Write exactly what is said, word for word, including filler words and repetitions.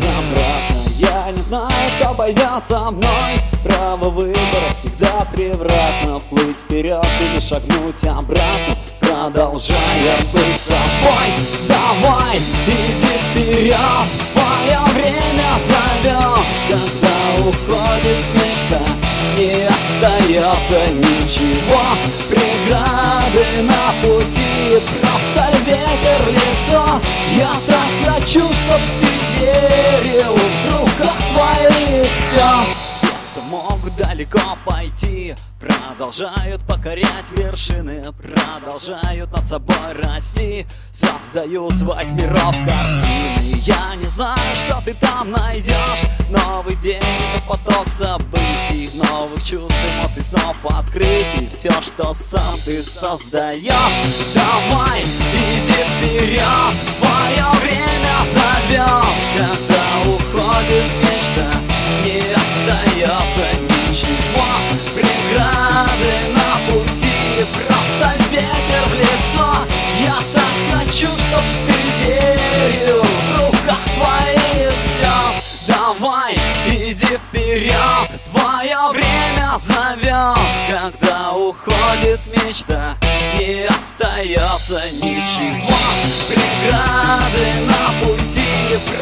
безобратно. Я не знаю, кто пойдет со мной. Право выбора всегда превратно. Плыть вперед или шагнуть обратно, продолжая быть собой. Давай, иди вперед, твое время зовет. Когда уходит мечта, не остается ничего. Преграды на пути, просто ветер в лицо. Я так хочу, чтоб ты верил в руках твоих все. Те, кто могут далеко пойти, продолжают покорять вершины, продолжают над собой расти, создают своих миров картины. Я не знаю, что ты там найдешь. Новый день — это поток событий, новых чувств, эмоций, снов, открытий. Все, что сам ты создаешь. Давай, иди вперед, твое время зовет. Когда уходит мечта, не остается ничего. Преграды на пути, просто ветер в лицо. Я так хочу, чтоб ты верил в руках твоих все. Давай, иди вперед, твое время зовет. Когда уходит мечта, не остается ничего. Преграды на пути,